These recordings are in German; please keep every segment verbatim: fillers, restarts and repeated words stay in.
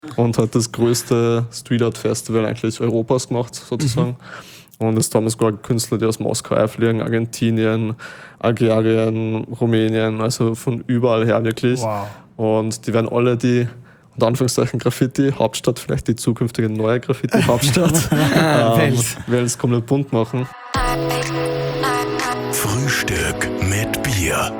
und hat das größte Street Art Festival eigentlich Europas gemacht, sozusagen. Mhm. Und es ist damals sogar Künstler, die aus Moskau einfliegen, Argentinien, Algerien, Rumänien, also von überall her wirklich. Wow. Und die werden alle die, unter Anführungszeichen, Graffiti-Hauptstadt, vielleicht die zukünftige neue Graffiti-Hauptstadt, ähm, Wels komplett bunt machen. Frühstück mit Bier.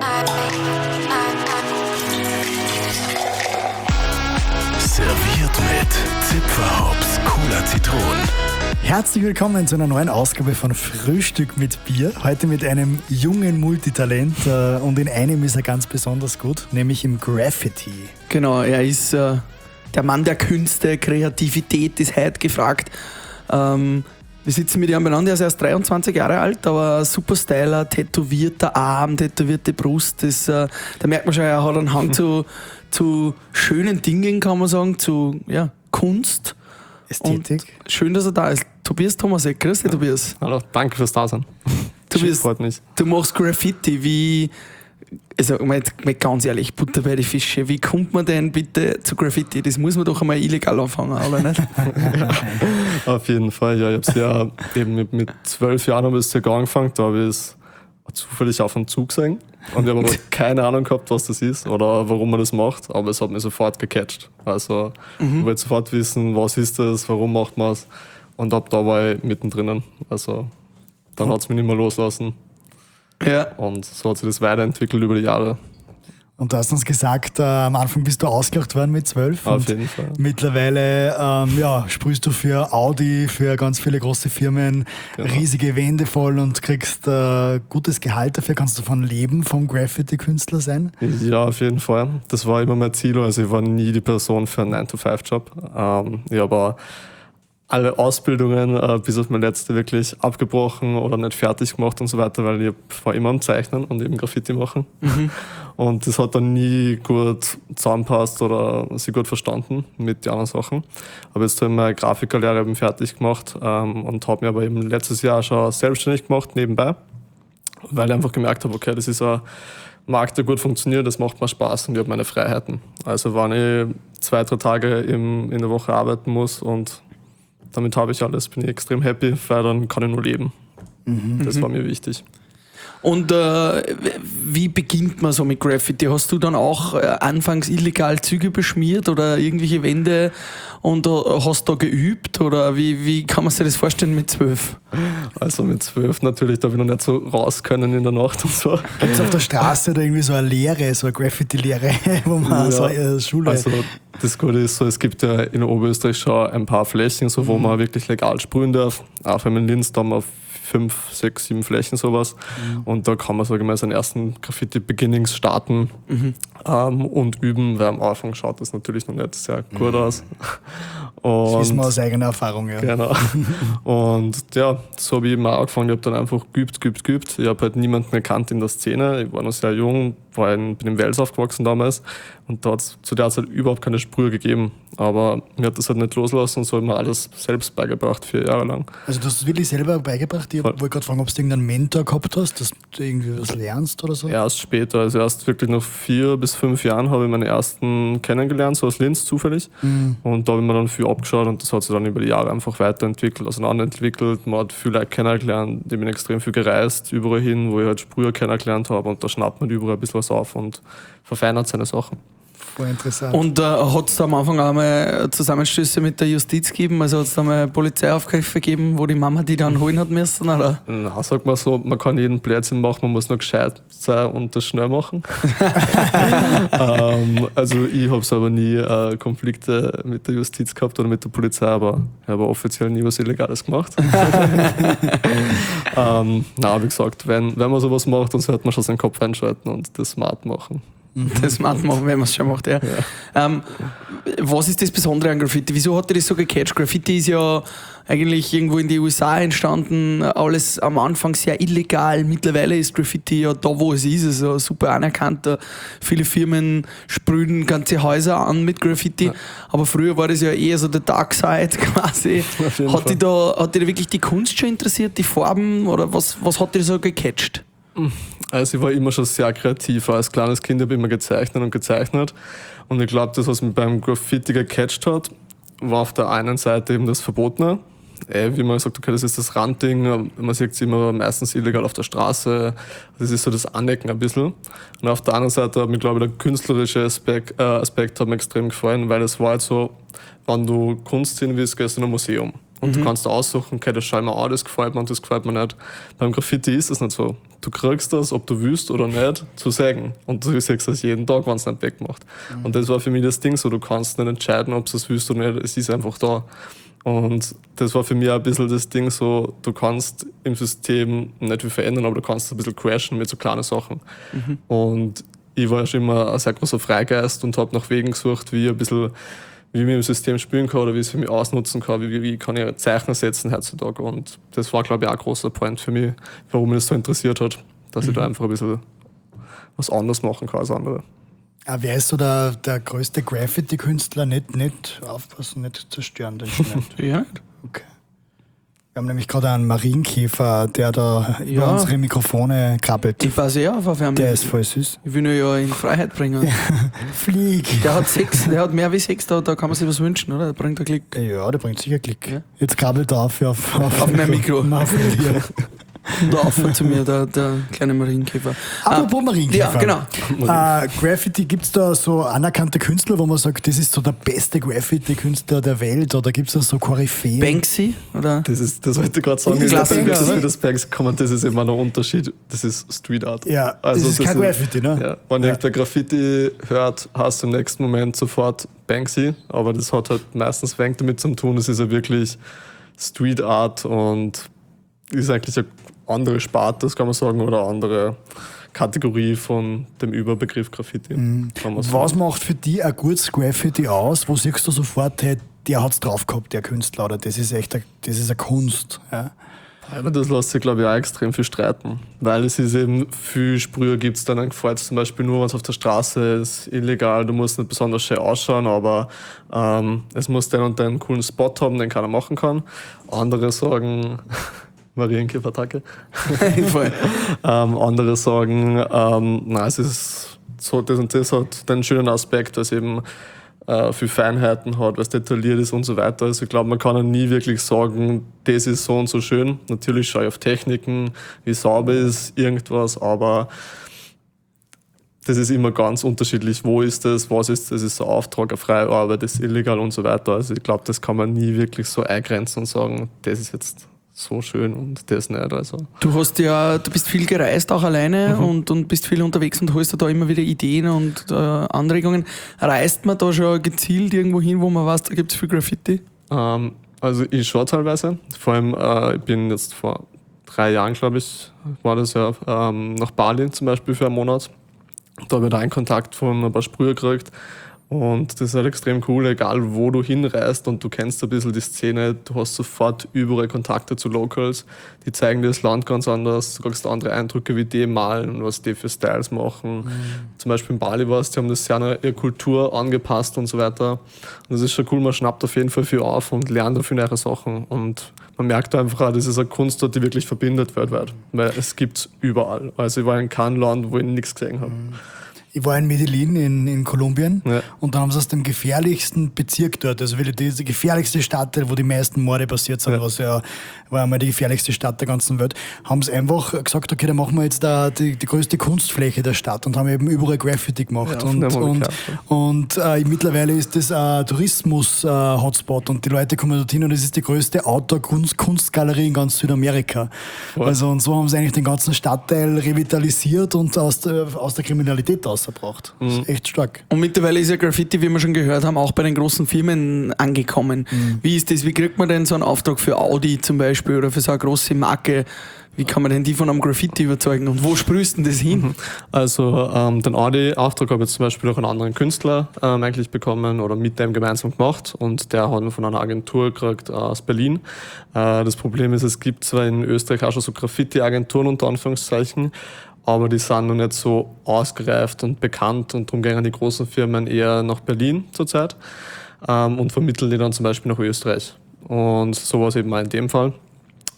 Serviert mit Zipferhops, Cola Zitronen. Herzlich willkommen zu einer neuen Ausgabe von Frühstück mit Bier. Heute mit einem jungen Multitalent äh, und in einem ist er ganz besonders gut, nämlich im Graffiti. Genau, er ist äh, der Mann der Künste, Kreativität ist heute gefragt. Ähm, wir sitzen mit ihm beieinander, er ist erst dreiundzwanzig Jahre alt, aber super Styler, tätowierter Arm, tätowierte Brust. Das, äh, da merkt man schon, er hat einen Hang zu, zu schönen Dingen, kann man sagen, zu ja, Kunst. Ästhetik. Und schön, dass er da ist. Tobias Tomasek, grüß dich, Tobias. Hallo, danke fürs Dasein. Tobias, freut mich. Du machst Graffiti, wie, also mal, mal ganz ehrlich, Butter bei die Fische, wie kommt man denn bitte zu Graffiti? Das muss man doch einmal illegal anfangen, oder nicht? Ja, auf jeden Fall, ja, ich habe es ja eben mit, mit zwölf Jahren habe ich es circa angefangen, da habe ich es zufällig auf einem Zug gesehen und ich habe aber keine Ahnung gehabt, was das ist oder warum man das macht, aber es hat mich sofort gecatcht. Also mhm. ich wollte sofort wissen, was ist das, warum macht man es und ab da war ich mittendrin. Also dann hat es mich nicht mehr loslassen. Ja. Und so hat sich das weiterentwickelt über die Jahre. Und du hast uns gesagt, äh, am Anfang bist du ausgelacht worden mit zwölf. Auf jeden Fall. Mittlerweile ähm, ja, sprühst du für Audi, für ganz viele große Firmen, genau. Riesige Wände voll und kriegst äh, gutes Gehalt dafür. Kannst du davon leben, vom Graffiti-Künstler sein? Ja, auf jeden Fall. Das war immer mein Ziel. Also ich war nie die Person für einen nine to five Job. Ähm, ich habe auch alle Ausbildungen äh, bis auf meine letzte wirklich abgebrochen oder nicht fertig gemacht und so weiter, weil ich war immer am Zeichnen und eben Graffiti machen. Mhm. Und das hat dann nie gut zusammenpasst oder sich gut verstanden mit den anderen Sachen. Aber jetzt habe ich meine Grafikerlehre eben fertig gemacht ähm, und habe mir aber eben letztes Jahr schon selbstständig gemacht nebenbei, weil ich einfach gemerkt habe, okay, das ist ein Markt, der gut funktioniert, das macht mir Spaß und ich habe meine Freiheiten. Also wenn ich zwei, drei Tage im, in der Woche arbeiten muss und damit habe ich alles, bin ich extrem happy, weil dann kann ich nur leben. Mhm. Das war mir wichtig. Und äh, wie beginnt man so mit Graffiti? Hast du dann auch äh, anfangs illegal Züge beschmiert oder irgendwelche Wände und äh, hast da geübt? Oder wie, wie kann man sich das vorstellen mit zwölf? Also mit zwölf natürlich, da habe ich noch nicht so raus können in der Nacht und so. Gibt es auf der Straße da irgendwie so eine Lehre, so eine Graffiti-Lehre, wo man ja, so eine Schule... Also das Gute ist so, es gibt ja in Oberösterreich schon ein paar Flächen, so, wo mhm. man wirklich legal sprühen darf. Auch wenn man in Linz, da haben wir fünf, sechs, sieben Flächen sowas. Mhm. Und da kann man, sage ich mal, seinen ersten Graffiti-Beginnings starten mhm. ähm, und üben, weil am Anfang schaut das natürlich noch nicht sehr gut mhm. aus. Und, das wissen wir aus eigener Erfahrung, ja. Genau. Und ja, so habe ich eben auch angefangen. Ich habe dann einfach geübt, geübt, geübt. Ich habe halt niemanden erkannt in der Szene. Ich war noch sehr jung, war in, bin in Wels aufgewachsen damals. Und da hat es zu der Zeit überhaupt keine Sprühe gegeben. Aber mir hat das halt nicht loslassen und so habe ich mir alles selbst beigebracht, vier Jahre lang. Also du hast es wirklich selber beigebracht? Ich wollte gerade fragen, ob du irgendeinen Mentor gehabt hast, dass du irgendwie was lernst oder so? Erst später, also erst wirklich nach vier bis fünf Jahren habe ich meine ersten kennengelernt, so aus Linz zufällig. Mhm. Und da habe ich mir dann viel abgeschaut und das hat sich dann über die Jahre einfach weiterentwickelt, auseinanderentwickelt. Man hat viele Leute kennengelernt, ich bin extrem viel gereist, überall hin, wo ich halt Sprüher kennengelernt habe und da schnappt man überall ein bisschen was auf und verfeinert seine Sachen. Voll interessant. Und äh, hat es da am Anfang auch mal Zusammenstöße mit der Justiz gegeben? Also hat es da mal Polizeiaufgriffe gegeben, wo die Mama die dann holen hat müssen? Oder? Na, sag mal so, man kann jeden Blödsinn machen, man muss nur gescheit sein und das schnell machen. ähm, also ich habe aber nie äh, Konflikte mit der Justiz gehabt oder mit der Polizei, aber ich habe offiziell nie was Illegales gemacht. ähm, na, wie gesagt, wenn, wenn man sowas macht, dann sollte man schon seinen Kopf einschalten und das smart machen. Das macht man, wenn man es schon macht, ja. ja. Ähm, was ist das Besondere an Graffiti? Wieso hat dir das so gecatcht? Graffiti ist ja eigentlich irgendwo in den U S A entstanden, alles am Anfang sehr illegal. Mittlerweile ist Graffiti ja da, wo es ist, also super anerkannt. Viele Firmen sprühen ganze Häuser an mit Graffiti, ja. aber früher war das ja eher so der Dark Side quasi. Hat dich da, hat dich da wirklich die Kunst schon interessiert, die Farben, oder was, was hat dir so gecatcht? Also ich war immer schon sehr kreativ. Als kleines Kind habe ich immer gezeichnet und gezeichnet. Und ich glaube, das, was mich beim Graffiti gecatcht hat, war auf der einen Seite eben das Verbotene. Äh, wie man sagt, okay, das ist das Randding, man sieht es immer meistens illegal auf der Straße. Das ist so das Anecken ein bisschen. Und auf der anderen Seite hat mir, glaube ich, der künstlerische Aspekt, äh, Aspekt hat mir extrem gefallen, weil es war halt so, wenn du Kunst sehen willst, gehst du in ein Museum. Und mhm. du kannst aussuchen, okay, das schau ich mir an, das gefällt mir und das gefällt mir nicht. Beim Graffiti ist es nicht so. Du kriegst das, ob du willst oder nicht, zu sagen. Und du siehst das jeden Tag, wenn es nicht wegmacht. Mhm. Und das war für mich das Ding so, du kannst nicht entscheiden, ob du es willst oder nicht, es ist einfach da. Und das war für mich auch ein bisschen das Ding so, du kannst im System nicht viel verändern, aber du kannst ein bisschen crashen mit so kleinen Sachen. Mhm. Und ich war ja schon immer ein sehr großer Freigeist und habe nach Wegen gesucht, wie ich ein bisschen, wie ich mit dem System spielen kann oder wie ich es für mich ausnutzen kann, wie, wie kann ich Zeichen setzen heutzutage. Und das war, glaube ich, auch ein großer Point für mich, warum mich das so interessiert hat, dass mhm. ich da einfach ein bisschen was anderes machen kann als andere. Ah, wer ist so der, der größte Graffiti-Künstler? Nicht, nicht aufpassen, nicht zerstören, den nicht. Ja. Okay. Wir haben nämlich gerade einen Marienkäfer, der da Ja. über unsere Mikrofone krabbelt. Ich weiß ja, auf wen Der ist voll süß. Ich will ihn ja in Freiheit bringen. Flieg! Der hat sechs, der hat mehr wie sechs, da, da kann man sich was wünschen, oder? Der bringt einen Klick. Ja, der bringt sicher Klick. Ja. Jetzt krabbelt er auf, auf, auf, Auf mein Mikro. Na, auf dir. Und da auffällt zu mir, der, der kleine Marienkäfer. Apropos Ah, Marienkäfer. Ja, genau. Äh, Graffiti, gibt es da so anerkannte Künstler, wo man sagt, das ist so der beste Graffiti-Künstler der Welt, oder gibt es da so Koryphäen? Banksy, oder? Das ist, das wollte ich gerade sagen, Ist das, der das, Banksy? das, das Banksy kommen, das ist immer ein Unterschied, das ist Street Art. Ja, Also das ist kein Graffiti, ne? Ja, wenn Ja. irgendwer Graffiti hört, hast du im nächsten Moment sofort Banksy, aber das hat halt meistens wenig damit zu tun, das ist ja wirklich Street Art und ist eigentlich eine andere Sparte, das kann man sagen, oder andere Kategorie von dem Überbegriff Graffiti. Mhm. Kann man Was sagen. macht für dich ein gutes Graffiti aus? Wo siehst du sofort, hey, der hat's drauf gehabt, der Künstler, oder das ist echt eine, das ist eine Kunst. Ja? Aber das lässt sich, glaube ich, auch extrem viel streiten. Weil es ist eben, viel Sprüher gibt es dann gefällt zum Beispiel nur, wenn es auf der Straße ist, illegal, du musst nicht besonders schön ausschauen, aber ähm, es muss den und den coolen Spot haben, den keiner machen kann. Andere sagen, Marienkäfer-Attacke. Voll. ähm, andere sagen, ähm, nein, es ist so, das und das hat den schönen Aspekt, weil es eben äh, viel Feinheiten hat, was detailliert ist und so weiter. Also ich glaube, man kann ja nie wirklich sagen, das ist so und so schön. Natürlich schaue ich auf Techniken, wie sauber ist irgendwas, aber das ist immer ganz unterschiedlich. Wo ist das? Was ist das? Ist ein Auftrag, eine freie Arbeit, ist illegal und so weiter. Also ich glaube, das kann man nie wirklich so eingrenzen und sagen, das ist jetzt so schön und das nicht. Also. Du hast ja, du bist viel gereist auch alleine Mhm. und, und bist viel unterwegs und holst dir da immer wieder Ideen und äh, Anregungen. Reist man da schon gezielt irgendwo hin, wo man weiß, da gibt es viel Graffiti? Ähm, also ich schaue teilweise. Vor allem, äh, ich bin jetzt vor drei Jahren, glaube ich, war das ja, ähm, nach Bali zum Beispiel für einen Monat. Da habe ich da einen Kontakt von ein paar Sprüher gekriegt. Und das ist halt extrem cool, egal wo du hinreist und du kennst ein bisschen die Szene, du hast sofort überall Kontakte zu Locals, die zeigen dir das Land ganz anders, du kriegst andere Eindrücke, wie die malen und was die für Styles machen. Mhm. Zum Beispiel in Bali war es, die haben das sehr an ihre Kultur angepasst und so weiter. Und das ist schon cool, man schnappt auf jeden Fall viel auf und lernt dafür neue Sachen. Und man merkt einfach auch, das ist eine Kunst dort, die wirklich verbindet weltweit, weil es gibt es überall. Also ich war in keinem Land, wo ich nichts gesehen habe. Mhm. Ich war in Medellin in, in Kolumbien Ja. und dann haben sie aus dem gefährlichsten Bezirk dort, also wirklich die gefährlichste Stadt, wo die meisten Morde passiert sind, Ja. was ja war einmal die gefährlichste Stadt der ganzen Welt, haben sie einfach gesagt, okay, dann machen wir jetzt da die, die größte Kunstfläche der Stadt und haben eben überall Graffiti gemacht. Ja, und von dem hab ich und, gehört, und äh, mittlerweile ist das ein Tourismus-Hotspot und die Leute kommen dorthin und es ist die größte Outdoor-Kunstgalerie in ganz Südamerika. Voll. Also und so haben sie eigentlich den ganzen Stadtteil revitalisiert und aus der, aus der Kriminalität rausgebracht. Das ist echt stark. Und mittlerweile ist ja Graffiti, wie wir schon gehört haben, auch bei den großen Firmen angekommen. Mhm. Wie ist das? Wie kriegt man denn so einen Auftrag für Audi zum Beispiel oder für so eine große Marke? Wie kann man denn die von einem Graffiti überzeugen und wo sprühst du denn das hin? Also ähm, den Audi-Auftrag habe ich zum Beispiel auch einen anderen Künstler ähm, eigentlich bekommen oder mit dem gemeinsam gemacht und der hat ihn von einer Agentur gekriegt äh, aus Berlin. Äh, das Problem ist, es gibt zwar in Österreich auch schon so Graffiti-Agenturen unter Anführungszeichen, aber die sind noch nicht so ausgereift und bekannt und darum gehen die großen Firmen eher nach Berlin zurzeit ähm, und vermitteln die dann zum Beispiel nach Österreich. Und so war es eben auch in dem Fall.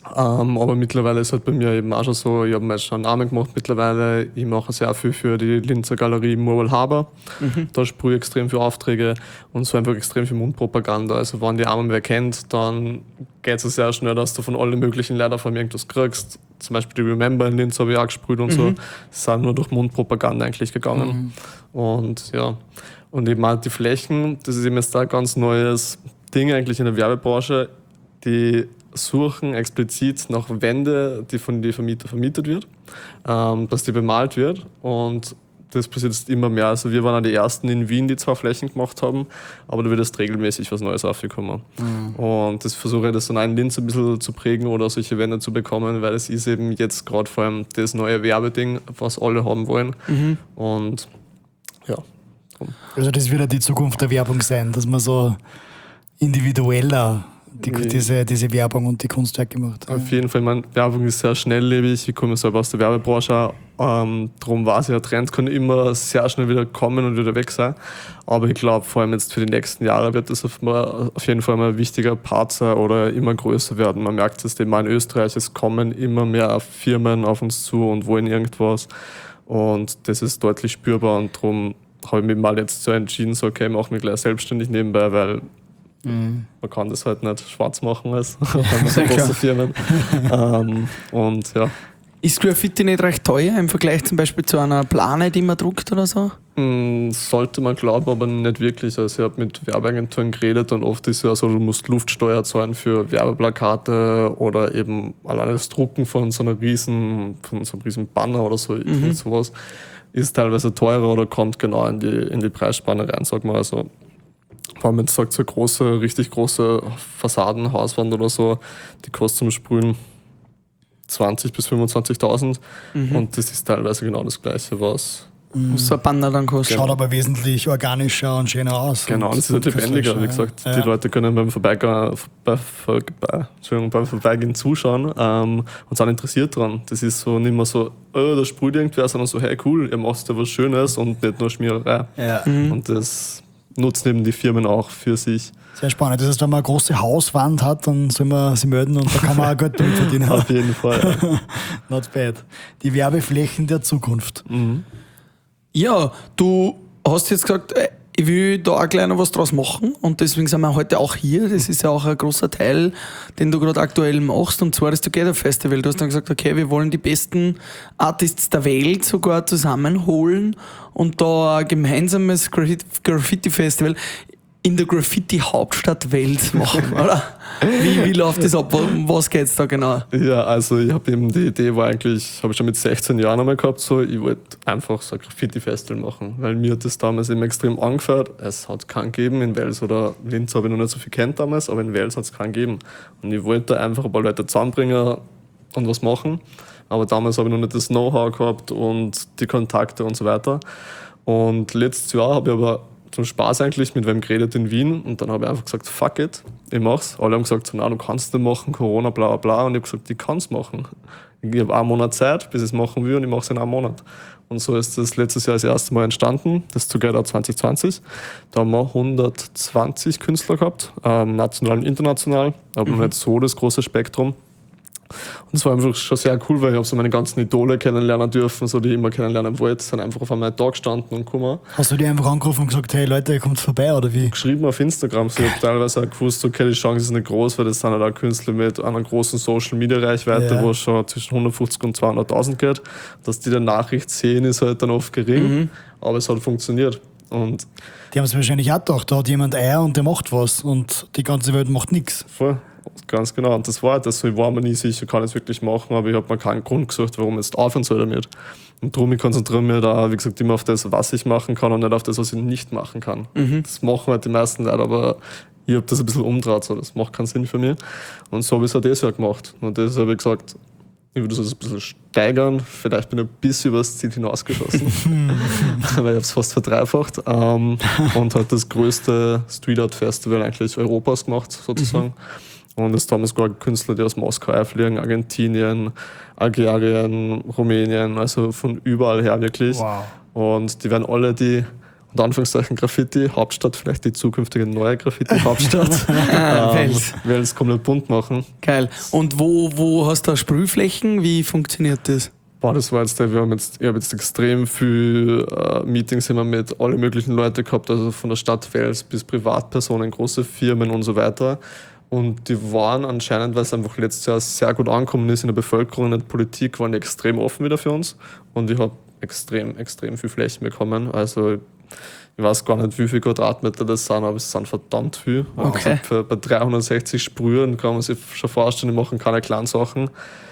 Ähm, aber mittlerweile ist halt bei mir eben auch schon so, ich habe mir jetzt schon einen Namen gemacht mittlerweile. Ich mache sehr viel für die Linzer Galerie Mobile Harbor. Mhm. Da sprühe ich extrem viele Aufträge und so einfach extrem viel Mundpropaganda. Also wenn die einmal wer kennt, dann geht es sehr schnell, dass du von allen möglichen Leuten von mir irgendwas kriegst. Zum Beispiel die Remember in Linz habe ich auch gesprüht und mhm. so. Es sind nur durch Mundpropaganda eigentlich gegangen. Mhm. Und ja, und eben auch die Flächen, das ist eben jetzt da ein ganz neues Ding eigentlich in der Werbebranche. Die suchen explizit nach Wände, die von den Vermieter vermietet wird, ähm, dass die bemalt wird und das passiert jetzt immer mehr. Also wir waren auch die Ersten in Wien, die zwei Flächen gemacht haben, aber da wird jetzt regelmäßig was Neues aufgekommen. Mhm. Und das versuche ich, das dann in Linz ein bisschen zu prägen oder solche Wände zu bekommen, weil es ist eben jetzt gerade vor allem das neue Werbeding, was alle haben wollen. Mhm. Und ja. Also das wird ja die Zukunft der Werbung sein, dass man so individueller Die, diese, diese Werbung und die Kunstwerke gemacht. Auf jeden Fall, meine Werbung ist sehr schnelllebig, ich komme selber aus der Werbebranche, ähm, darum weiß ich, der Trend kann immer sehr schnell wieder kommen und wieder weg sein, aber ich glaube, vor allem jetzt für die nächsten Jahre wird das auf, auf jeden Fall mal ein wichtiger Part sein oder immer größer werden. Man merkt es eben in Österreich, es kommen immer mehr Firmen auf uns zu und wollen irgendwas und das ist deutlich spürbar und darum habe ich mich mal jetzt so entschieden, so okay, mache mich gleich selbstständig nebenbei, weil Mhm. man kann das halt nicht schwarz machen als so große Firmen. ähm, und ja. Ist Graffiti nicht recht teuer im Vergleich zum Beispiel zu einer Plane, die man druckt oder so? Mm, sollte man glauben, aber nicht wirklich. Also ich habe mit Werbeagenturen geredet und oft ist es ja so, du musst Luftsteuer zahlen für Werbeplakate oder eben alleine das Drucken von so einer riesen, von so einem riesen Banner oder so, mhm. sowas ist teilweise teurer oder kommt genau in die, in die Preisspanne rein, sag mal. Also vor allem, wenn du sagst, so große, richtig große Fassaden, Hauswand oder so, die kostet zum Sprühen zwanzigtausend bis fünfundzwanzigtausend mhm. und das ist teilweise genau das Gleiche, was mhm. so ein Banner dann kostet. Schaut aber wesentlich organischer und schöner aus. Genau, und es ist halt lebendiger, wie gesagt. Ja. Die Leute können beim Vorbeigehen, bei, bei, Entschuldigung, beim Vorbeigehen zuschauen ähm, und sind interessiert dran. Das ist so nicht mehr so, oh, da sprüht irgendwer, sondern so, hey cool, ihr macht ja was Schönes und nicht nur Schmiererei. Ja. Mhm. Und das nutzen eben die Firmen auch für sich. Sehr spannend. Das heißt, wenn man eine große Hauswand hat, dann soll man sie melden und da kann man auch Geld damit verdienen. Auf jeden Fall. Ja. Not bad. Die Werbeflächen der Zukunft. Mhm. Ja, du hast jetzt gesagt, ich will da auch gleich noch was draus machen und deswegen sind wir heute auch hier. Das ist ja auch ein großer Teil, den du gerade aktuell machst, und zwar das Together Festival. Du hast dann gesagt, okay, wir wollen die besten Artists der Welt sogar zusammenholen und da ein gemeinsames Graffiti-Festival in der Graffiti-Hauptstadt Wels machen, oder? Wie, wie läuft das ab? Was geht's da genau? Ja, also ich habe eben die Idee, war eigentlich, habe ich schon mit sechzehn Jahren einmal gehabt, so, ich wollte einfach so ein Graffiti-Festival machen, weil mir hat das damals eben extrem angefällt. Es hat keinen gegeben in Wels oder Linz, habe ich noch nicht so viel kennt damals, aber in Wels hat es keinen gegeben. Und ich wollte einfach ein paar Leute zusammenbringen und was machen, aber damals habe ich noch nicht das Know-how gehabt und die Kontakte und so weiter. Und letztes Jahr habe ich aber zum Spaß eigentlich mit wem geredet in Wien und dann habe ich einfach gesagt, fuck it, ich mach's. Alle haben gesagt, so, na, du kannst nicht machen, Corona, bla bla bla, und ich habe gesagt, ich kann's machen. Ich habe einen Monat Zeit, bis ich es machen will, und ich mache es in einem Monat. Und so ist das letztes Jahr das erste Mal entstanden, das Together zwanzig zwanzig. Da haben wir hundertzwanzig Künstler gehabt, ähm, national und international, aber mhm. nicht so das große Spektrum. Und es war einfach schon sehr cool, weil ich habe so meine ganzen Idole kennenlernen dürfen, so die ich immer kennenlernen wollte, sind einfach auf einmal da gestanden und gekommen. Hast du die einfach angerufen und gesagt, hey Leute, kommt vorbei, oder wie? Geschrieben auf Instagram, so ich habe teilweise auch gewusst, okay, die Chance ist nicht groß, weil das sind halt auch Künstler mit einer großen Social-Media-Reichweite, ja. wo es schon zwischen hundertfünfzig und zweihunderttausend geht. Dass die dann Nachricht sehen, ist halt dann oft gering, mhm. aber es hat funktioniert. Und die haben es wahrscheinlich auch gedacht, da hat jemand Eier und der macht was und die ganze Welt macht nichts. Voll. Ganz genau. Und das war das. Ich war mir nie sicher, kann ich es wirklich machen, aber ich habe mir keinen Grund gesucht, warum ich jetzt aufhören soll damit. Und darum, ich konzentriere mich da, wie gesagt, immer auf das, was ich machen kann und nicht auf das, was ich nicht machen kann. Mhm. Das machen halt die meisten Leute, aber ich habe das ein bisschen umgedreht, so. Das macht keinen Sinn für mich. Und so habe ich es auch dieses Jahr gemacht. Und das habe ich gesagt, ich würde das ein bisschen steigern. Vielleicht bin ich ein bisschen über das Ziel hinausgeschossen. Weil ich habe es fast verdreifacht. Ähm, und hat das größte Street Art Festival eigentlich Europas gemacht, sozusagen. Mhm. Und es haben sogar Künstler, die aus Moskau einfliegen, Argentinien, Algerien, Rumänien, also von überall her wirklich. Wow. Und die werden alle die und Anführungszeichen Graffiti, Hauptstadt, vielleicht die zukünftige neue Graffiti-Hauptstadt. Ah, ähm, Wels. Wels komplett bunt machen. Geil. Und wo, wo hast du da Sprühflächen? Wie funktioniert das? Boah, das war jetzt, der- wir haben jetzt, ich habe jetzt extrem viel äh, Meetings immer mit allen möglichen Leuten gehabt, also von der Stadt Wels bis Privatpersonen, große Firmen und so weiter. Und die waren anscheinend, weil es einfach letztes Jahr sehr gut angekommen ist in der Bevölkerung, in der Politik, waren die extrem offen wieder für uns. Und ich habe extrem, extrem viel Flächen bekommen. Also ich weiß gar nicht, wie viele Quadratmeter das sind, aber es sind verdammt viel. Okay. Also für, bei dreihundertsechzig Sprühen kann man sich schon vorstellen, die machen keine kleinen Sachen.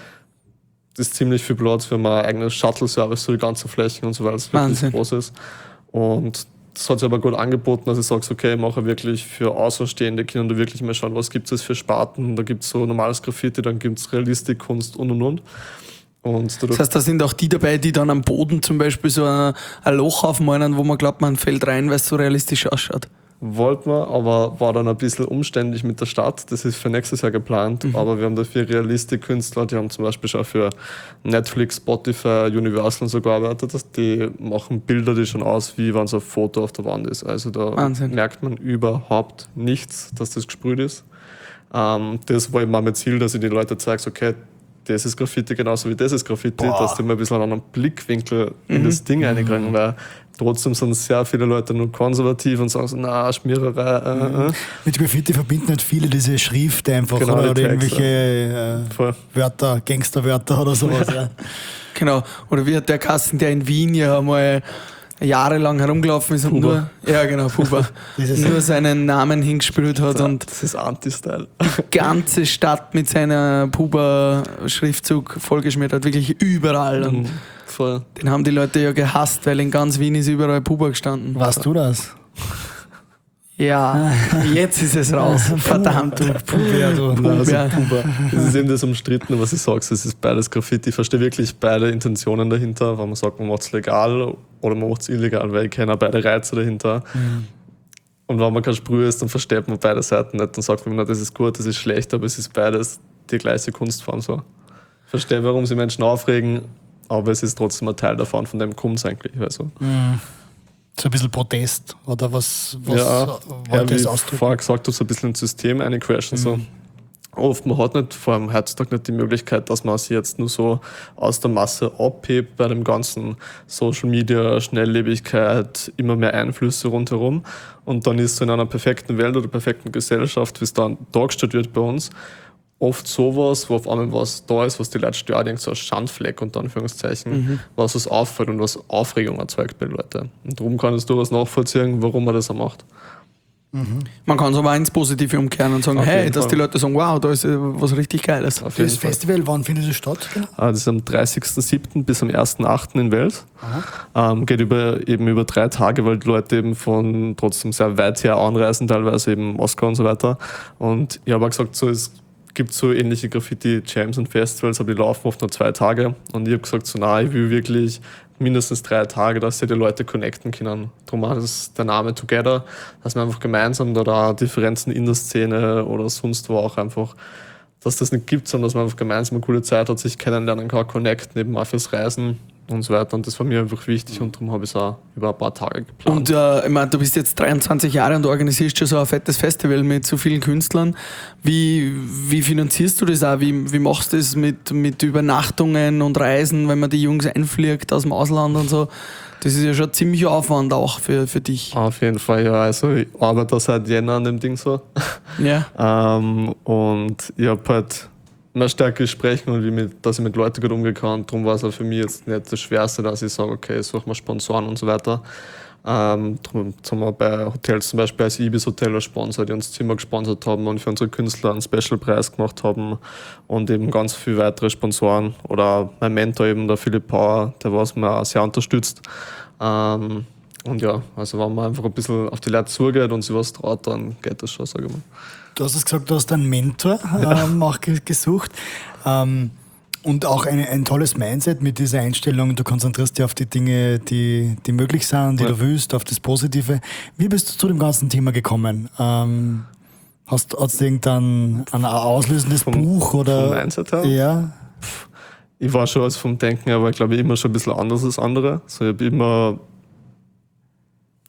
Das ist ziemlich viel Platz für mein eigenes Shuttle-Service, so die ganzen Flächen und so, weil es wirklich Wahnsinn. groß ist. Und das hat sich aber gut angeboten, dass ich sage, okay, ich mache wirklich für Außenstehende, können da wirklich mal schauen, was gibt es für Sparten. Da gibt es so normales Graffiti, dann gibt es Realistikkunst und und und. Und dadurch, Das heißt, da sind auch die dabei, die dann am Boden zum Beispiel so ein, ein Loch aufmalen, wo man glaubt, man fällt rein, weil es so realistisch ausschaut. wollten wir, aber war dann ein bisschen umständlich mit der Stadt. Das ist für nächstes Jahr geplant. Mhm. Aber wir haben dafür Realistikkünstler, die haben zum Beispiel schon für Netflix, Spotify, Universal und so gearbeitet. Die machen Bilder, die schon aus, wie wenn so ein Foto auf der Wand ist. Also da Wahnsinn. merkt man überhaupt nichts, dass das gesprüht ist. Ähm, das war eben auch mein Ziel, dass ich den Leuten zeige, okay, das ist Graffiti genauso wie das ist Graffiti, Boah. dass die mal ein bisschen einen anderen Blickwinkel in das Ding reinkriegen, weil trotzdem sind sehr viele Leute nur konservativ und sagen so, na, Schmiererei, äh, äh. Mit Graffiti verbinden halt viele diese Schrift einfach Genau, oder, die oder Texte. irgendwelche äh, Voll. Wörter, Gangsterwörter oder sowas. Ja. Genau. Oder wie hat der Kasten, der in Wien ja mal jahrelang herumgelaufen ist und Puber. nur, ja genau, Puber, Dieses- nur seinen Namen hingespielt hat und Das ist Anti-Style. die ganze Stadt mit seiner Puber-Schriftzug vollgeschmiert hat, wirklich überall. Und Voll. den haben die Leute ja gehasst, weil in ganz Wien ist überall Puber gestanden. Warst du das? Ja, jetzt ist es raus. Verdammt. Du Puber, du. Nein, also Ja. Puber. Das ist eben das Umstritten, was ich sage. Es ist beides Graffiti. Ich verstehe wirklich beide Intentionen dahinter, wenn man sagt, man macht es legal oder man macht es illegal, weil ich kenne auch beide Reize dahinter. Und wenn man kein Sprüher ist, dann versteht man beide Seiten nicht. Dann sagt man, na, das ist gut, das ist schlecht, aber es ist beides die gleiche Kunstform. So. Ich verstehe, warum sich Menschen aufregen, aber es ist trotzdem ein Teil davon, von dem kommt es eigentlich. Also. So ein bisschen Protest oder was, was Ja, ja, wollte wie es ich ausdrücken? vorher gesagt habe, so ein bisschen ins System eincrashen. So. Oft, man hat nicht, vor allem heutzutage nicht die Möglichkeit, dass man sich jetzt nur so aus der Masse abhebt bei dem ganzen Social Media, Schnelllebigkeit, immer mehr Einflüsse rundherum. Und dann ist so in einer perfekten Welt oder perfekten Gesellschaft, wie es dann dargestellt wird bei uns, oft sowas, wo auf einmal was da ist, was die Leute stört, irgend so ein Schandfleck unter Anführungszeichen, was was auffällt und was Aufregung erzeugt bei den Leuten. Und darum kann es durchaus nachvollziehen, warum man das auch macht. Man kann es aber auch ins Positive umkehren und sagen, Auf hey, jeden dass Fall. die Leute sagen, wow, da ist äh, was richtig Geiles. Auf jeden Das Fall. Festival, wann findet es statt? Genau? Ah, Das ist am dreißigsten siebten bis am ersten achten in Wels. Ähm, geht über, eben über drei Tage, weil die Leute eben von trotzdem sehr weit her anreisen, teilweise eben Moskau und so weiter. Und ich habe auch gesagt, so, es gibt so ähnliche Graffiti-Jams und Festivals, aber die laufen oft nur zwei Tage. Und ich habe gesagt, so, nein, ich will wirklich mindestens drei Tage, dass sie die Leute connecten können. Darum auch das, der Name Together, dass wir einfach gemeinsam da, da Differenzen in der Szene oder sonst wo auch einfach, dass das nicht gibt, sondern dass man einfach gemeinsam eine coole Zeit hat, sich kennenlernen kann, connecten, eben auch fürs Reisen und so weiter. Und das war mir einfach wichtig und darum habe ich es auch über ein paar Tage geplant. Und äh, ich meine, du bist jetzt dreiundzwanzig Jahre und du organisierst schon so ein fettes Festival mit so vielen Künstlern. Wie, wie finanzierst du das auch? Wie, wie machst du das mit, mit Übernachtungen und Reisen, wenn man die Jungs einfliegt aus dem Ausland und so? Das ist ja schon ziemlich Aufwand auch für, für dich. Auf jeden Fall, ja. Also ich arbeite seit Jänner an dem Ding so. Ja. ähm, und ich habe halt immer stärker sprechen und wie mit, dass ich mit Leuten gut umgehen kann. Darum war es auch für mich jetzt nicht das Schwerste, dass ich sage, okay, ich suche mir Sponsoren und so weiter. Ähm, darum haben wir bei Hotels zum Beispiel als Ibis Hotel als Sponsor, die uns Zimmer gesponsert haben und für unsere Künstler einen Special-Preis gemacht haben und eben ganz viele weitere Sponsoren. Oder mein Mentor eben, der Philipp Power, der was mir auch sehr unterstützt. Ähm, und ja, also wenn man einfach ein bisschen auf die Leute zugeht und sich was traut, dann geht das schon, sage ich mal. Du hast es gesagt, du hast einen Mentor ähm, auch ge- gesucht. Ähm, und auch eine, ein tolles Mindset mit dieser Einstellung. Du konzentrierst dich auf die Dinge, die, die möglich sind, die Ja. du willst, auf das Positive. Wie bist du zu dem ganzen Thema gekommen? Ähm, hast hast du irgendein ein auslösendes Vom- Buch oder? vom Mindset her? Ja. Ich war schon also vom Denken, aber ich glaube immer schon ein bisschen anders als andere. Also ich habe immer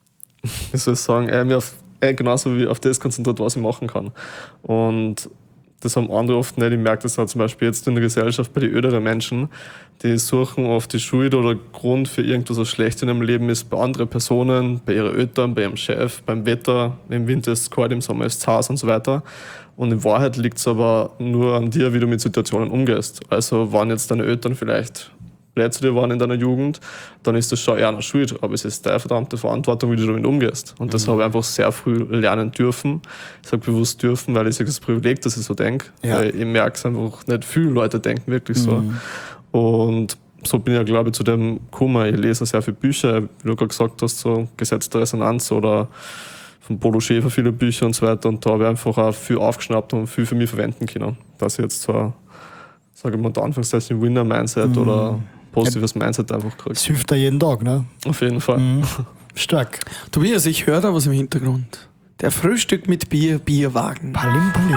wie soll ich sagen, äh, mich auf, äh, genauso wie auf das konzentriert, was ich machen kann. Und das haben andere oft nicht. Ich merke das auch zum Beispiel jetzt in der Gesellschaft bei den älteren Menschen, die suchen oft die Schuld oder Grund für irgendwas, was schlecht in ihrem Leben ist, bei anderen Personen, bei ihren Eltern, bei ihrem Chef, beim Wetter. Im Winter ist es kalt, im Sommer ist es heiß und so weiter. Und in Wahrheit liegt es aber nur an dir, wie du mit Situationen umgehst. Also wenn jetzt deine Eltern vielleicht blöd zu dir waren in deiner Jugend, dann ist das schon eher eine Schuld, aber es ist deine verdammte Verantwortung, wie du damit umgehst. Und das mhm. habe ich einfach sehr früh lernen dürfen. Ich sage bewusst dürfen, weil ich sage, das Privileg, dass ich so denke. Ja. Weil ich merke es einfach, nicht viele Leute denken wirklich so. Mhm. Und so bin ich ja, glaube ich, zu dem gekommen. Ich lese sehr viele Bücher, wie du gerade gesagt hast, so Gesetz der Resonanz oder von Bodo Schäfer viele Bücher und so weiter. Und da habe ich einfach auch viel aufgeschnappt und viel für mich verwenden können. Dass ich jetzt so, sage ich mal, unter Anführungszeichen Winner-Mindset mhm. oder positives Mindset einfach kriege. Das hilft da jeden Tag, ne? Auf jeden Fall. Mhm. Stark. Tobias, ich höre da was im Hintergrund. Der Frühstück mit Bier, Bierwagen. Palim, palim.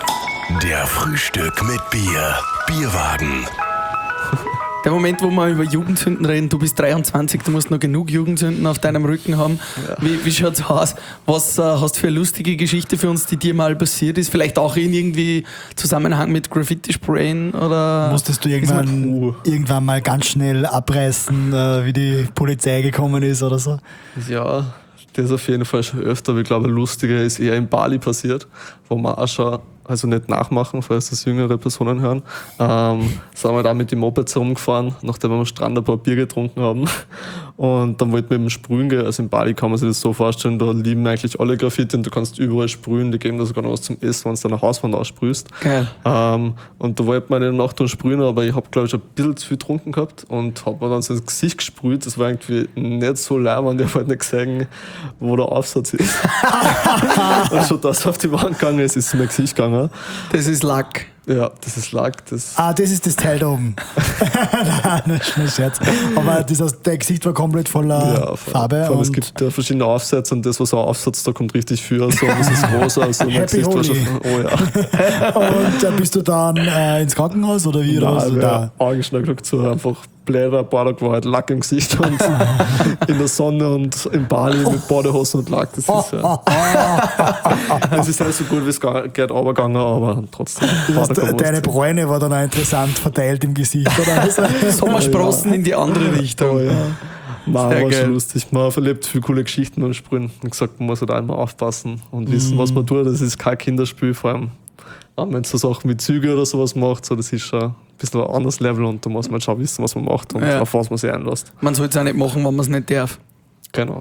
Der Frühstück mit Bier, Bierwagen. Der Moment, wo wir über Jugendsünden reden, du bist dreiundzwanzig, du musst noch genug Jugendsünden auf deinem Rücken haben. Ja. Wie, wie schaut's aus? Was äh, hast du für eine lustige Geschichte für uns, die dir mal passiert ist? Vielleicht auch in irgendwie Zusammenhang mit Graffiti-Sprayen oder? Musstest du irgendwann, uh. irgendwann mal ganz schnell abreißen, äh, wie die Polizei gekommen ist oder so? Ja, das ist auf jeden Fall schon öfter, aber ich glaube, lustiger ist eher in Bali passiert, wo man auch schon, also nicht nachmachen, falls das jüngere Personen hören, ähm, sind wir da mit den Mopeds rumgefahren, nachdem wir am Strand ein paar Bier getrunken haben. Und dann wollten wir eben sprühen gehen. Also in Bali kann man sich das so vorstellen, da lieben eigentlich alle Graffiti und du kannst überall sprühen, die geben da sogar noch was zum Essen, wenn du deine Hauswand aussprühst. Geil. Ähm, und da wollten wir in der Nacht dann sprühen, aber ich habe, glaube ich, ein bisschen zu viel getrunken gehabt und habe mir dann so ins Gesicht gesprüht. Das war irgendwie nicht so leibend, ich habe halt nicht gesehen, wo der Aufsatz ist. Und schon das auf die Wand gegangen ist, ist es in mein Gesicht gegangen. Das ist Lack. Ja, das ist Lack. Das Ah, das ist das Teil da oben. Nein, das ist nur ein Scherz. Aber das heißt, dein Gesicht war komplett voller ja, Farbe. Vor allem, Und es gibt ja verschiedene Aufsätze und das, was er aufsetzt, da kommt richtig viel. Also, das ist rosa. Also mein Happy Gesicht war schon, Holy. oh ja. Und äh, bist du dann äh, ins Krankenhaus oder wie? Oder warst du da? Augenschlag geschaut, so einfach bläder, ein paar Tage war halt Lack im Gesicht und in der Sonne und in Bali mit Badehosen und Lack. Das ist ja. Es ist nicht so gut, wie es geht, runtergegangen, aber trotzdem. Das heißt, deine Bräune war dann auch interessant verteilt im Gesicht, oder? Sommersprossen in die andere Richtung. Oh, ja. Nein, Sehr war geil. schon lustig. Man verlebt viele coole Geschichten beim Sprühen. Und gesagt, man muss halt einmal aufpassen und wissen, Mm. was man tut. Das ist kein Kinderspiel, vor allem wenn man so Sachen wie Züge oder sowas macht. So, das ist schon ein bisschen ein anderes Level und da muss man schon wissen, was man macht und Ja. auf was man sich einlässt. Man sollte es auch nicht machen, wenn man es nicht darf. Genau.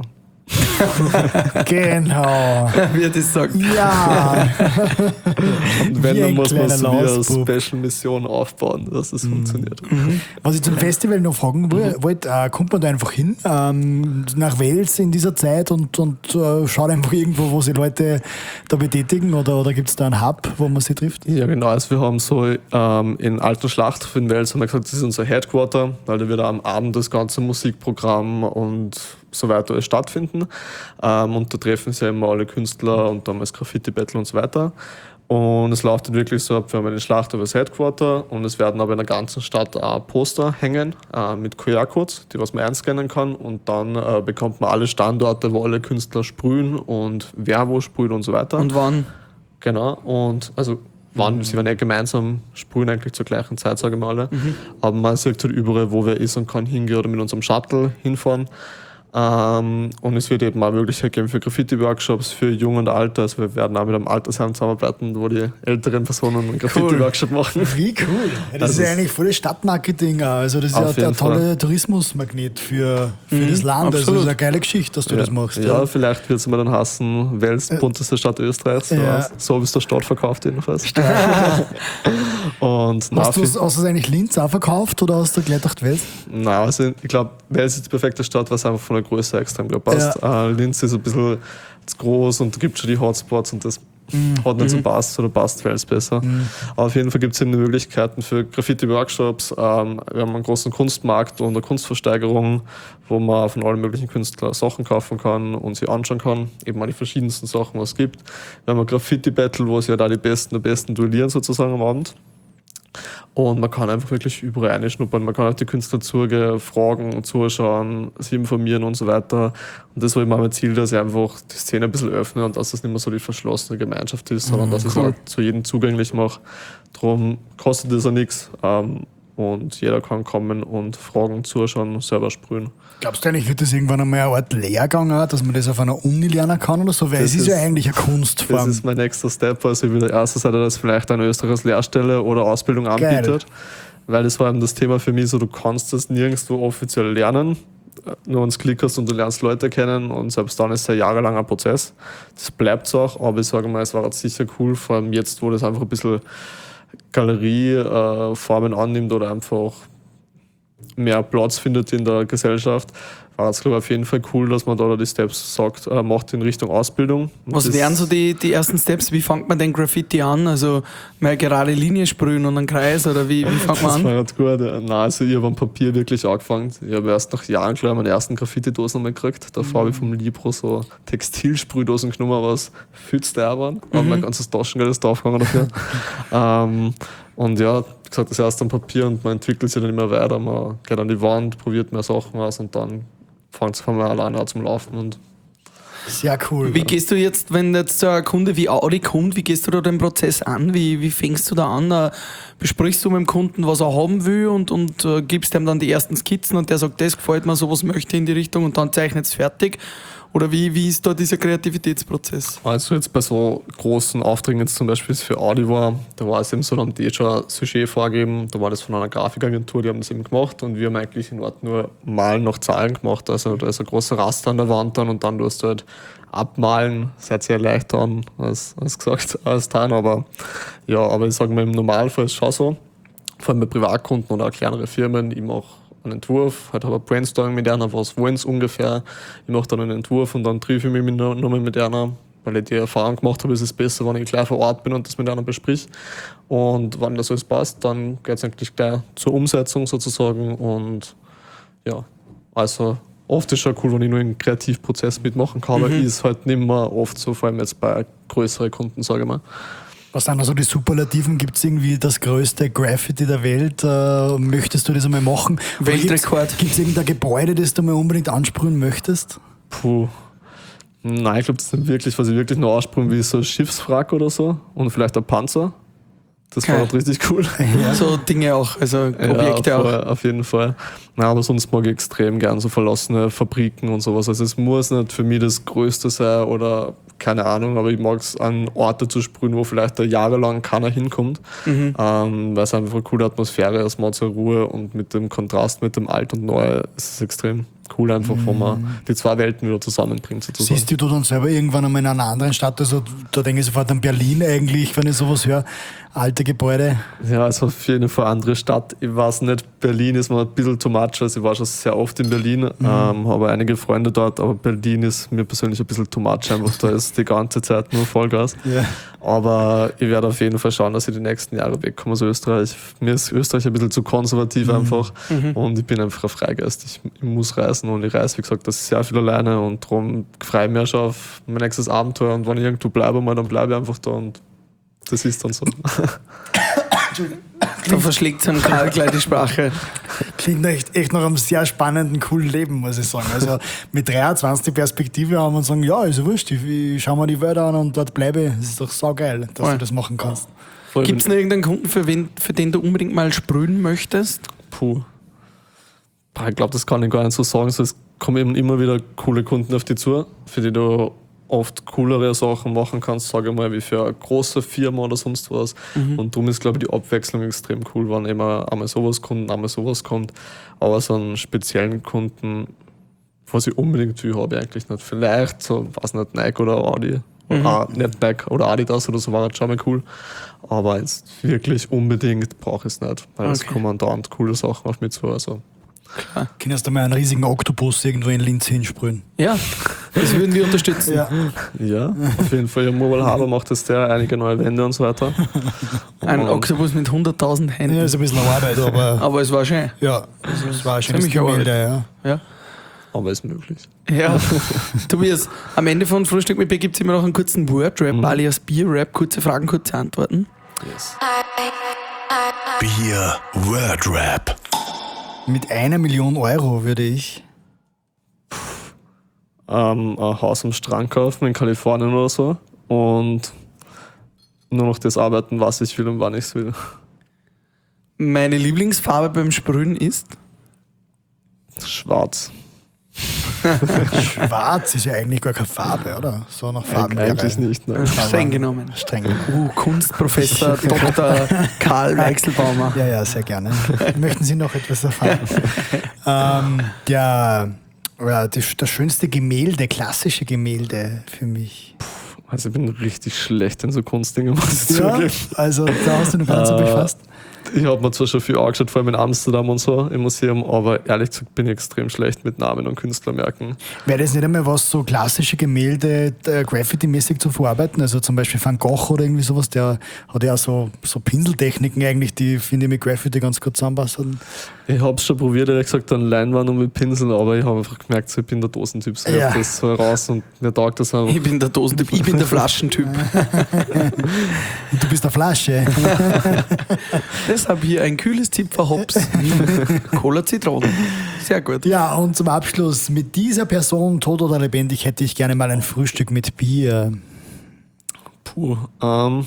Genau. Wie er das sagt. Ja. Und wenn, Wie dann ein muss man es kleiner wie eine Lausbub. Special-Mission aufbauen, dass es funktioniert. Was ich zum Festival noch fragen wollte, äh, kommt man da einfach hin, ähm, nach Wels in dieser Zeit und, und äh, schaut einfach irgendwo, wo sich Leute da betätigen oder, oder gibt es da einen Hub, wo man sie trifft? Ja, genau. Also wir haben so ähm, in Alten Schlachthof in Wels haben wir gesagt, das ist unser Headquarter, weil da wird am Abend das ganze Musikprogramm und so weiter alles stattfinden. Ähm, und da treffen sich immer alle Künstler und dann das Graffiti-Battle und so weiter. Und es läuft dann wirklich so ab, wir haben den Schlachthof als Headquarter und es werden aber in der ganzen Stadt auch Poster hängen äh, mit Q R-Codes, die was man einscannen kann und dann äh, bekommt man alle Standorte, wo alle Künstler sprühen und wer wo sprüht und so weiter. Und wann? Genau, und also wann, sie werden ja gemeinsam sprühen eigentlich zur gleichen Zeit, sage ich mal alle. Mhm. Aber man sieht halt überall, wo wer ist und kann hingehen oder mit unserem Shuttle hinfahren. Ähm, und es wird eben auch Möglichkeit geben für Graffiti-Workshops für Jung und Alter. Also wir werden auch mit einem Altersheim zusammenarbeiten, wo die älteren Personen einen Graffiti-Workshop machen. Wie cool. Ja, das Also ist ja eigentlich voll das Stadtmarketing auch. Also das ist Auf ja ein jeden toller Fall. Tourismusmagnet für, für Mhm, das Land. Also absolut. das ist eine geile Geschichte, dass du ja, das machst. Ja, vielleicht wird es mal dann hassen, Wels, bunteste Stadt Österreichs. So, Ja. so wie es der Stadt verkauft jedenfalls. und na, Hast du für- hast du eigentlich Linz auch verkauft oder hast du gleich gedacht, Wels? Nein, also ich glaube, Wels ist die perfekte Stadt, weil es einfach von der Größe extrem gut passt. Äh, Linz ist ein bisschen zu groß und da gibt es schon die Hotspots und das hat nicht so passt oder passt Wels besser. Aber auf jeden Fall gibt es eben die Möglichkeiten für Graffiti-Workshops. Ähm, wir haben einen großen Kunstmarkt und eine Kunstversteigerung, wo man von allen möglichen Künstlern Sachen kaufen kann und sie anschauen kann. Eben auch die verschiedensten Sachen, was es gibt. Wir haben ein Graffiti-Battle, wo sich ja da die Besten der Besten duellieren sozusagen am Abend. Und man kann einfach wirklich überall reinschnuppern. Man kann auf die Künstler zugehen, fragen, zuschauen, sich informieren und so weiter. Und das war immer mein Ziel, dass ich einfach die Szene ein bisschen öffne und dass es nicht mehr so die verschlossene Gemeinschaft ist, sondern dass ich es auch zu jedem zugänglich mache. Darum kostet das ja nichts. Ähm, und jeder kann kommen und fragen, zuschauen, selber sprühen. Glaubst du eigentlich, wird das irgendwann einmal eine Art Lehrgang auch, dass man das auf einer Uni lernen kann oder so? Weil Das es ist, ist- ja eigentlich eine Kunstform. Das ist mein nächster Step. Also ich will erstens halt, dass vielleicht eine Österreichs Lehrstelle oder Ausbildung anbietet. Weil das war eben das Thema für mich so, du kannst das nirgendwo offiziell lernen. Nur wenn du klickerst und du lernst Leute kennen und selbst dann ist es ein jahrelanger Prozess. Das bleibt es auch, aber ich sage mal, es war jetzt sicher cool, vor allem jetzt, wo das einfach ein bisschen Galerieformen annimmt oder einfach mehr Platz findet in der Gesellschaft, war es, glaube ich, auf jeden Fall cool, dass man da die Steps sagt, äh, macht in Richtung Ausbildung. Was Das- wären so die, die ersten Steps? Wie fängt man den Graffiti an? Also mal gerade Linie sprühen und einen Kreis oder wie, wie fängt man Das an? war nicht gut. Nein, also ich habe am Papier wirklich angefangen. Ich habe erst nach Jahren gleich meine ersten Graffiti-Dosen einmal gekriegt. Davor habe ich vom Libro so Textilsprühdosen genommen, was viel zu teuer waren. Und mein ganzes Taschengeld ist draufgegangen dafür. ähm, und ja, wie gesagt, das erst am Papier und man entwickelt sich dann immer weiter. Man geht an die Wand, probiert mehr Sachen aus und dann fängt es von mir alleine an zum Laufen. Und Sehr cool. Wie gehst du jetzt, wenn jetzt so ein Kunde wie Audi kommt, wie gehst du da den Prozess an? Wie, wie fängst du da an? Äh, Besprichst du mit dem Kunden, was er haben will und, und äh, gibst ihm dann die ersten Skizzen und der sagt, das gefällt mir, sowas möchte ich in die Richtung und dann zeichnet es fertig? Oder wie, wie ist da dieser Kreativitätsprozess? Also jetzt bei so großen Aufträgen, jetzt zum Beispiel für Audi war, da war es eben so, da haben die schon ein Sujet vorgegeben, da war das von einer Grafikagentur, die haben das eben gemacht und wir haben eigentlich in Ort nur Malen nach Zahlen gemacht, also da ist ein großer Raster an der Wand dann und dann tust du halt abmalen, seid sehr leicht an, als, als gesagt, als getan, aber ja, aber ich sage mal, im Normalfall ist es schon so, vor allem bei Privatkunden oder auch kleinere Firmen, ich mache einen Entwurf, halt habe ein Brainstorming mit einer, was wollen sie ungefähr. Ich mache dann einen Entwurf und dann treffe ich mich mit, nochmal mit einer, weil ich die Erfahrung gemacht habe, ist es besser, wenn ich gleich vor Ort bin und das mit einer besprich. Und wenn das alles passt, dann geht es eigentlich gleich zur Umsetzung sozusagen. Und ja, also oft ist es schon cool, wenn ich nur einen Kreativprozess mitmachen kann, aber ist halt nicht mehr oft so, vor allem jetzt bei größeren Kunden, sage ich mal. Was sind also die Superlativen? Gibt es irgendwie das größte Graffiti der Welt? Äh, möchtest du das einmal machen? Weltrekord. Gibt es irgendein Gebäude, das du mal unbedingt ansprühen möchtest? Puh. Nein, ich glaube, das ist nicht wirklich, was ich wirklich noch aussprühen will, so ein Schiffswrack oder so und vielleicht ein Panzer. Das war Okay. halt richtig cool. So Dinge auch, also Objekte ja, auch. voll, auf jeden Fall. Nein, aber sonst mag ich extrem gern so verlassene Fabriken und sowas. Also es muss nicht für mich das Größte sein oder keine Ahnung, aber ich mag es an Orte zu sprühen, wo vielleicht da jahrelang keiner hinkommt. Mhm. Ähm, weil es einfach eine coole Atmosphäre ist, man hat so Ruhe und mit dem Kontrast mit dem Alt und Neu ist es extrem cool einfach, wo man die zwei Welten wieder zusammenbringt sozusagen. Siehst du dann selber irgendwann einmal in einer anderen Stadt? Also da denke ich sofort an Berlin eigentlich, wenn ich sowas höre. Alte Gebäude. Ja, es war auf jeden Fall eine andere Stadt. Ich weiß nicht, Berlin ist mir ein bisschen too much. Also ich war schon sehr oft in Berlin, mhm. ähm, habe einige Freunde dort, aber Berlin ist mir persönlich ein bisschen too much. Einfach da ist die ganze Zeit nur Vollgas. Ja. Aber ich werde auf jeden Fall schauen, dass ich die nächsten Jahre wegkomme aus Österreich. Mir ist Österreich ein bisschen zu konservativ mhm. einfach Mhm. und ich bin einfach ein Freigeist. Ich, ich muss reisen und ich reise, wie gesagt, das ist sehr viel alleine und darum freue ich mich schon auf mein nächstes Abenteuer und wenn ich irgendwo bleibe, mal, dann bleibe ich einfach da und das ist dann so. Da verschlägt es einem Karl gleich die Sprache. Klingt echt, echt nach einem sehr spannenden, coolen Leben, muss ich sagen. Also mit dreiundzwanzig die Perspektive haben und sagen, ja, ist ja wurscht, ich, ich schau mir die Welt an und dort bleibe. Das ist doch saugeil, dass Voll. du das machen kannst. Voll Gibt es noch irgendeinen Kunden, für, wen, für den du unbedingt mal sprühen möchtest? Puh. Ich glaube, das kann ich gar nicht so sagen. Es kommen eben immer wieder coole Kunden auf dich zu, für die du oft coolere Sachen machen kannst, sage ich mal, wie für eine große Firma oder sonst was. Mhm. Und darum ist, glaube ich, die Abwechslung extrem cool, wenn immer einmal sowas kommt, einmal sowas kommt. Aber so einen speziellen Kunden, was ich unbedingt will, habe ich eigentlich nicht. Vielleicht so, weiß nicht, Nike oder Audi. Mhm. Ah, nicht Nike oder Adidas oder so war jetzt schon mal cool. Aber jetzt wirklich unbedingt brauche ich es nicht, weil es Okay. kommen dauernd coole Sachen auf mich zu. Also. Kannst du mal einen riesigen Oktopus irgendwo in Linz hinsprühen? Ja, das würden wir unterstützen. Ja. Ja, auf jeden Fall. Ja, Mobile Haber macht jetzt der einige neue Wände und so weiter. Ein Und Oktopus mit hunderttausend Händen. Ja, ist ein bisschen Arbeit, aber Aber es war schön. ja, das war ein schönes Ziemlich Gemälde, ja. Ja. Aber ist möglich. Ja. Tobias, am Ende von Frühstück mit B gibt es immer noch einen kurzen Wordrap, alias Bierrap. Kurze Fragen, kurze Antworten. Yes. I, I, I, Bier Word Rap. Mit einer Million Euro würde ich. Ähm, ein Haus am Strand kaufen in Kalifornien oder so und nur noch das arbeiten, was ich will und wann ich es will. Meine Lieblingsfarbe beim Sprühen ist? Schwarz. Schwarz ist ja eigentlich gar keine Farbe, oder? So nach Farben. Eigentlich nicht, ne? Streng genommen. Streng. Uh, Kunstprofessor Doktor Karl Weichselbaumer. Ja, ja, sehr gerne. Möchten Sie noch etwas erfahren? ähm, der, ja, das, das schönste Gemälde, klassische Gemälde für mich. Also ich bin richtig schlecht in so Kunstdinge, muss ich Ja, zugeben. also da hast du noch ganz so befasst. Ich habe mir zwar schon viel angeschaut, vor allem in Amsterdam und so im Museum, aber ehrlich gesagt bin ich extrem schlecht mit Namen und Künstlermerken. Wäre das nicht einmal was, so klassische Gemälde äh, Graffiti-mäßig zu verarbeiten? Also zum Beispiel Van Gogh oder irgendwie sowas, der hat ja auch so, so Pinseltechniken eigentlich, die finde ich mit Graffiti ganz gut zusammenpassen. Ich habe es schon probiert, ehrlich gesagt, an Leinwand und mit Pinseln, aber ich habe einfach gemerkt, so, ich bin der Dosentyp, so ich Ja. hab das so raus und mir taugt das einfach. Ich bin der Dosentyp, ich bin der Flaschentyp. Und du bist der Flasche. Deshalb hier ein kühles Zipfer Hops. Cola Zitronen. Sehr gut. Ja, und zum Abschluss, mit dieser Person, tot oder lebendig, hätte ich gerne mal ein Frühstück mit Bier. Puh, ähm,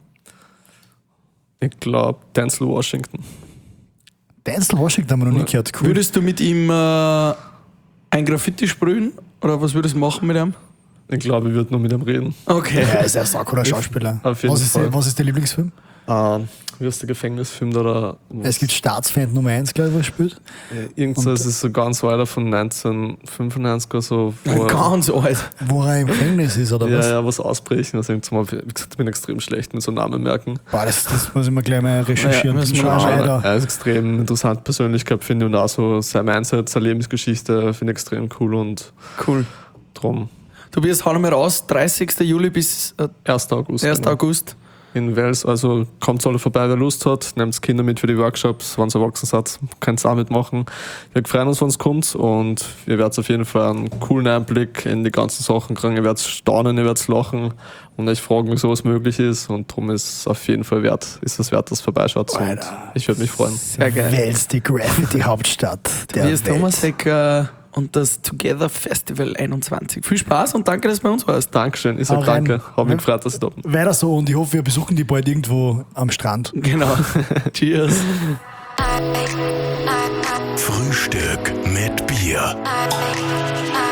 ich glaube Denzel Washington. Denzel Washington haben wir noch nie gehört. Cool. Würdest du mit ihm äh, ein Graffiti sprühen? Oder was würdest du machen mit ihm? Ich glaube, ich würde nur mit ihm reden. Okay. Ja, ist ein saucooler Schauspieler. Auf jeden Was ist, Fall. der, was ist der Lieblingsfilm? Ähm, wie ist der Gefängnisfilm da? da Es gibt Staatsfeind Nummer eins, glaube ich, was er spielt. Irgendwas, es ist so ganz weiter von neunzehnhundertfünfundneunzig oder so. Wo er, Ganz alt. Wo er im Gefängnis ist, oder was? ja, ja, was ausbrechen. Also, ich wie gesagt, ich bin extrem schlecht mit so Namen merken. Boah, das, das muss ich mal gleich mal recherchieren. Ja, das müssen wir schauen wir anschauen. weiter. Er ist extrem interessante Persönlichkeit, finde ich, und auch so sein Mindset, seine Lebensgeschichte finde ich extrem cool und Cool. drum Tobias, hau noch mal raus. dreißigsten Juli bis äh, ersten August. ersten genau. August. In Wels, also kommt alle vorbei, wer Lust hat, nehmt Kinder mit für die Workshops, wenn ihr erwachsen seid, könnt ihr auch mitmachen. Wir freuen uns, wenn es kommt und ihr werdet auf jeden Fall einen coolen Einblick in die ganzen Sachen kriegen, ihr werdet staunen, ihr werdet lachen und euch fragen, wie sowas möglich ist und darum ist es auf jeden Fall wert, ist es wert, dass ihr vorbeischaut und Alter. ich würde mich freuen. Sehr geil. Wels, die Graffiti-Hauptstadt der Tobias Welt. Tomasek äh, und das Together Festival einundzwanzig. Viel Spaß und danke, dass du bei uns warst. Dankeschön, ich sage Hau rein. danke, habe mich gefreut, dass ich da bin. Weiter so und ich hoffe, wir besuchen die bald irgendwo am Strand. Genau. Cheers. Frühstück mit Bier.